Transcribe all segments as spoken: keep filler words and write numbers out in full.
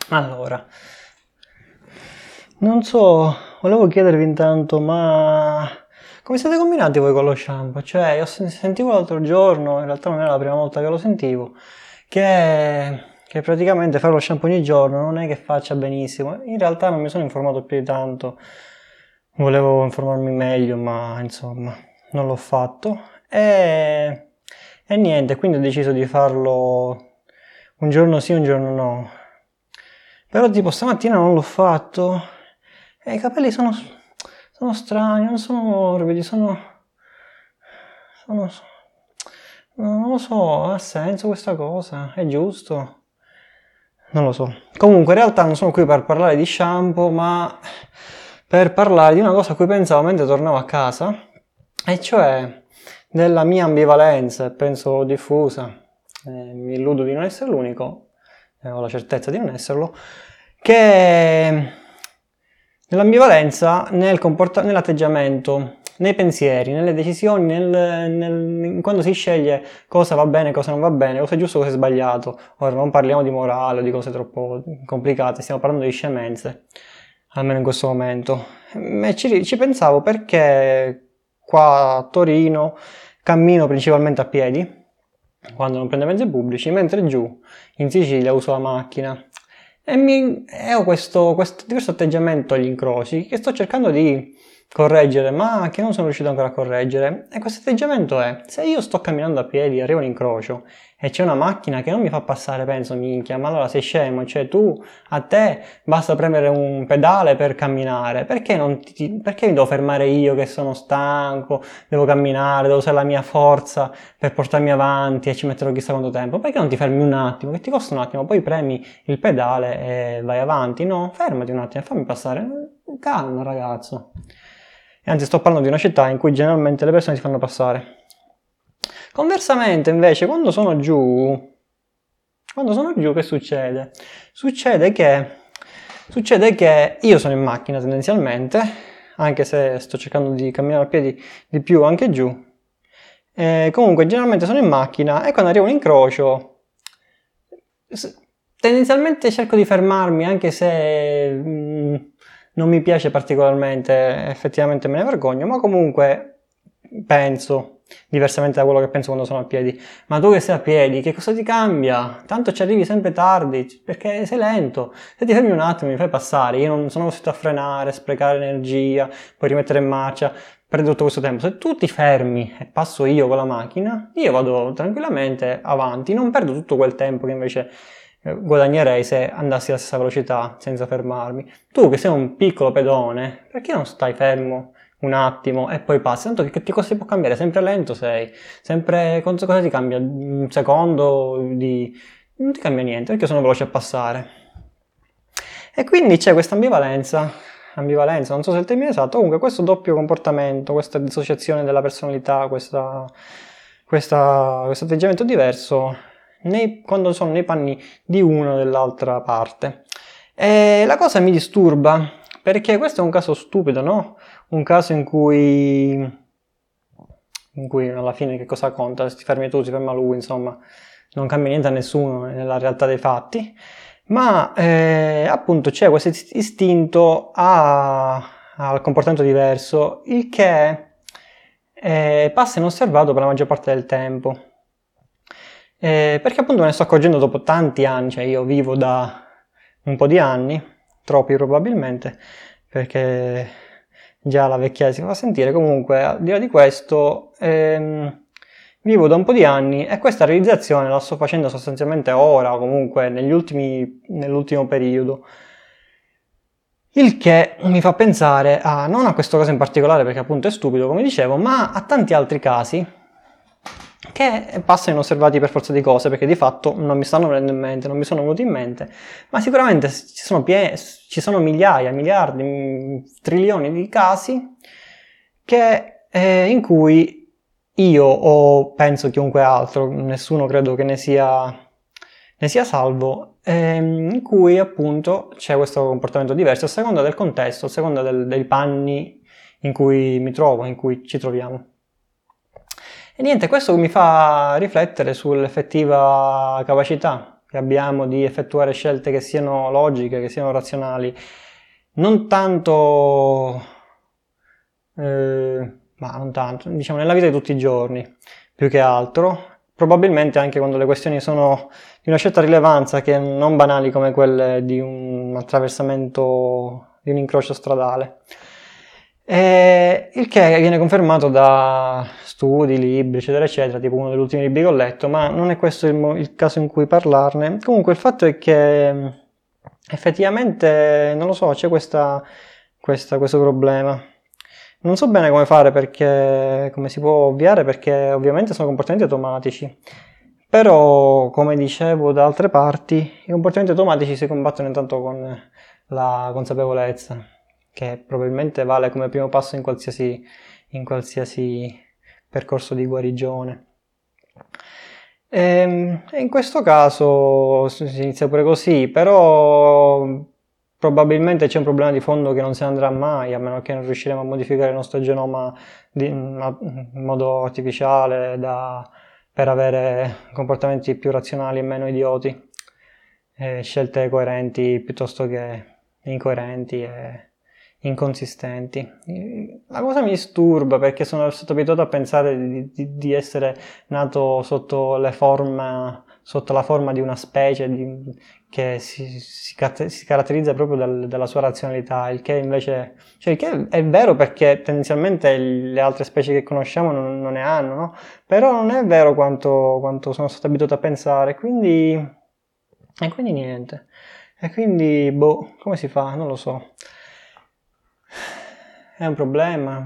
Allora, non so, volevo chiedervi intanto, ma come siete combinati voi con lo shampoo? Cioè, io sen- sentivo l'altro giorno, in realtà non era la prima volta che lo sentivo, che, che praticamente fare lo shampoo ogni giorno non è che faccia benissimo. In realtà non mi sono informato più di tanto, volevo informarmi meglio, ma insomma, non l'ho fatto. E, e niente, quindi ho deciso di farlo un giorno sì, un giorno no. Però tipo stamattina non l'ho fatto e i capelli sono, sono strani, non sono morbidi, sono, sono... Non lo so, ha senso questa cosa? È giusto? Non lo so. Comunque in realtà non sono qui per parlare di shampoo, ma per parlare di una cosa a cui pensavo mentre tornavo a casa, e cioè della mia ambivalenza, e penso diffusa, eh, mi illudo di non essere l'unico, eh, ho la certezza di non esserlo, che nell'ambivalenza nel comporta- nell'atteggiamento, nei pensieri, nelle decisioni, nel, nel- quando si sceglie cosa va bene, cosa non va bene, cosa è giusto, cosa è sbagliato. Ora non parliamo di morale o di cose troppo complicate, stiamo parlando di scemenze, almeno in questo momento. E ci, ci pensavo perché qua a Torino cammino principalmente a piedi, quando non prendo mezzi pubblici, mentre giù in Sicilia uso la macchina. E, mi, e ho questo, questo diverso atteggiamento agli incroci che sto cercando di correggere, ma che non sono riuscito ancora a correggere. E questo atteggiamento è: se io sto camminando a piedi, arrivo un incrocio e c'è una macchina che non mi fa passare, penso, minchia, ma allora sei scemo, cioè tu, a te basta premere un pedale per camminare, perché non ti, perché mi devo fermare io che sono stanco, devo camminare, devo usare la mia forza per portarmi avanti e ci metterò chissà quanto tempo? Perché non ti fermi un attimo, che ti costa un attimo, poi premi il pedale e vai avanti? No, fermati un attimo, fammi passare. Calma, ragazzo. E anzi, sto parlando di una città in cui generalmente le persone si fanno passare. Conversamente, invece, quando sono giù, quando sono giù, che succede? Succede che, succede che io sono in macchina tendenzialmente, anche se sto cercando di camminare a piedi di più anche giù. E comunque, generalmente sono in macchina e quando arrivo un incrocio, tendenzialmente cerco di fermarmi, anche se mh, non mi piace particolarmente, effettivamente me ne vergogno, ma comunque penso, diversamente da quello che penso quando sono a piedi. Ma tu che sei a piedi, che cosa ti cambia? Tanto ci arrivi sempre tardi, perché sei lento. Se ti fermi un attimo mi fai passare, io non sono costretto a frenare, sprecare energia, poi rimettere in marcia, perdo tutto questo tempo. Se tu ti fermi e passo io con la macchina, io vado tranquillamente avanti, non perdo tutto quel tempo che invece guadagnerei se andassi alla stessa velocità senza fermarmi. Tu che sei un piccolo pedone, perché non stai fermo un attimo e poi passi? Tanto che, che cosa ti può cambiare? Sempre lento sei, sempre cosa, cosa ti cambia? Un secondo di... non ti cambia niente perché sono veloce a passare. E quindi c'è questa ambivalenza, ambivalenza, non so se è il termine esatto, comunque questo doppio comportamento, questa dissociazione della personalità, questa, questa, questo atteggiamento diverso nei, quando sono nei panni di una o dell'altra parte. E la cosa mi disturba, perché questo è un caso stupido, no? Un caso in cui, in cui alla fine che cosa conta? Se ti fermi tu, si ferma lui, insomma, non cambia niente a nessuno nella realtà dei fatti. Ma eh, appunto c'è questo istinto a, al comportamento diverso, il che eh, passa inosservato per la maggior parte del tempo. Eh, perché appunto me ne sto accorgendo dopo tanti anni, cioè io vivo da un po' di anni, troppi probabilmente, perché già la vecchiaia si fa sentire. Comunque, al di là di questo, ehm, vivo da un po' di anni e questa realizzazione la sto facendo sostanzialmente ora, o comunque negli ultimi, nell'ultimo periodo. Il che mi fa pensare a, non a questo caso in particolare perché appunto è stupido come dicevo, ma a tanti altri casi che passano inosservati per forza di cose, perché di fatto non mi stanno venendo in mente, non mi sono venuti in mente, ma sicuramente ci sono, pie- ci sono migliaia, miliardi, trilioni di casi che, eh, in cui io o penso chiunque altro, nessuno credo che ne sia, ne sia salvo, ehm, in cui appunto c'è questo comportamento diverso a seconda del contesto, a seconda del, dei panni in cui mi trovo, in cui ci troviamo. E niente, questo mi fa riflettere sull'effettiva capacità che abbiamo di effettuare scelte che siano logiche, che siano razionali, non tanto, eh, ma non tanto, diciamo nella vita di tutti i giorni, più che altro, probabilmente anche quando le questioni sono di una certa rilevanza, che non banali come quelle di un attraversamento, di un incrocio stradale. E il che viene confermato da studi, libri, eccetera, eccetera, tipo uno degli ultimi libri che ho letto, ma non è questo il, mo- il caso in cui parlarne. Comunque il fatto è che mh, effettivamente, non lo so, c'è questa, questa- questo problema. Non so bene come fare perché, come si può ovviare, perché ovviamente sono comportamenti automatici. Però, come dicevo da altre parti, i comportamenti automatici si combattono intanto con la consapevolezza, che probabilmente vale come primo passo in qualsiasi, in qualsiasi percorso di guarigione. Ehm, E in questo caso si si inizia pure così, però probabilmente c'è un problema di fondo che non se ne andrà mai, a meno che non riusciremo a modificare il nostro genoma di- in modo artificiale da- per avere comportamenti più razionali e meno idioti, e scelte coerenti piuttosto che incoerenti e inconsistenti. La cosa mi disturba perché sono stato abituato a pensare di, di- di essere nato sotto le forma, sotto la forma di una specie di- che si, si cat- si caratterizza proprio dal- dalla sua razionalità, il che invece, cioè il che è vero perché tendenzialmente le altre specie che conosciamo non, non ne hanno, no? Però non è vero quanto, quanto sono stato abituato a pensare, quindi, e quindi niente. E quindi, boh, come si fa? Non lo so. È un problema,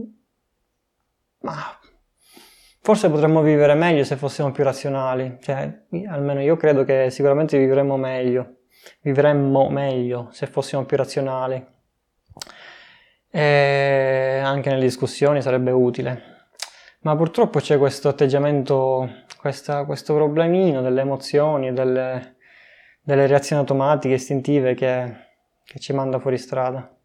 ma forse potremmo vivere meglio se fossimo più razionali, cioè, almeno io credo che sicuramente vivremmo meglio, vivremmo meglio se fossimo più razionali. E anche nelle discussioni sarebbe utile. Ma purtroppo c'è questo atteggiamento, questa- questo problemino delle emozioni e delle, delle reazioni automatiche, istintive che che ci manda fuori strada.